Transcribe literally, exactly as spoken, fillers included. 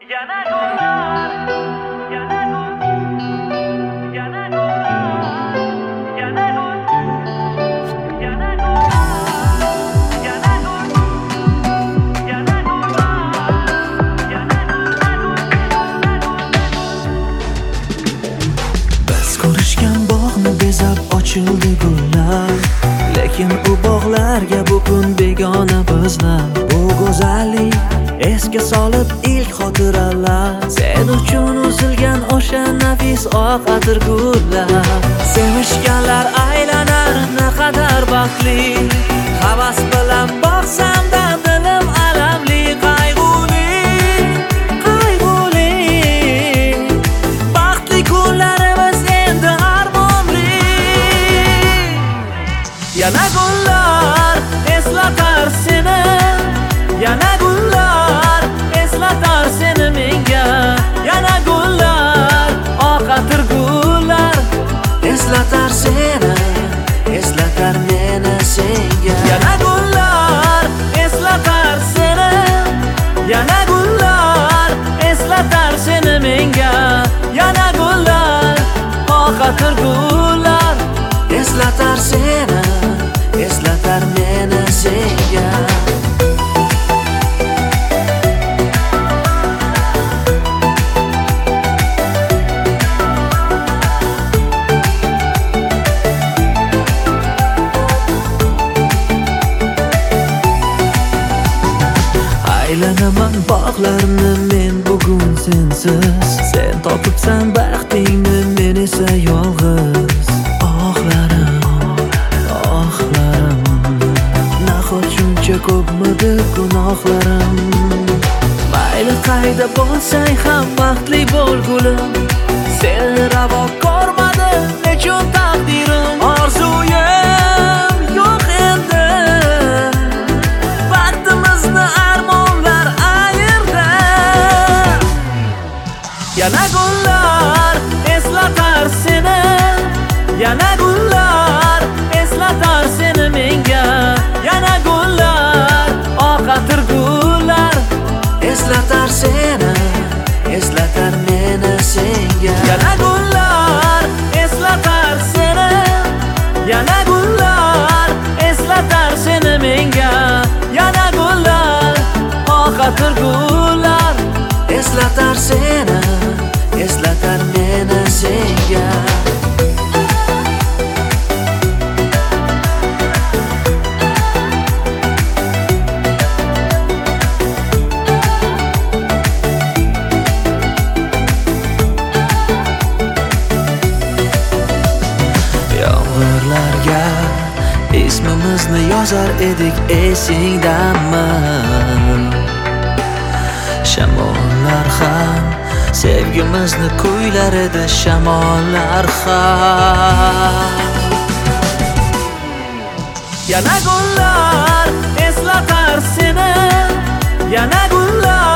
Yana gullar, yana gul, yana gullar, yana gul, yana gullar, yana gul, yana gullar, yana gul. Biz ko'rishgan bog'ni bezab ochildi gullar, lekin u bog'larga bugun begona bizlar. Bu go'zallik esga solib ilk xotiralar, sen uchun uzilgan o'sha nafis oq atir gullar. Sevishganlar aylanar naqadar baxtli, havas bilan boqsam-da dilim alamli, qayg'uli, qayg'uli. Baxtli kunlarimiz endi armonli. Yana gullar eslatar seni, yana gullar eslatar seni menga, yana gullar oq atir gullar eslatar seni, eslatar meni senga. Yana gullar eslatar seni, yana gullar eslatar seni menga, yana gullar oq atir gullar eslatar seni, eslatar meni senga. Aylanaman bog'larni men bugun sensiz, sen topibsan baxtingni, men esa yolg'iz. Oxlarim, oxlarim, nahot shuncha ko'pmidi gunohlarim. Mayli qayda bo'lsang ham baxtli bo'l gulim, seni ravo ko'rmadi nechun taqdirim. Orzuyim yo'q endi, baxtimizni armonlar ayirdi. Yana gullar eslatar seni, yana gullar eslatar seni menga, yana gullar oq atir gullar eslatar seni, eslatar meni senga. Yana gullar eslatar seni, yana gullar eslatar seni menga, yana gullar oq atir gullar eslatar seni, eslatar meni senga. Yomg'irlarga ismimizni yozar edik, esingdanmi? Shamollar ham sevgimizni kuylar edi, shamollar ham. Yana gullar eslatar seni, yana gullar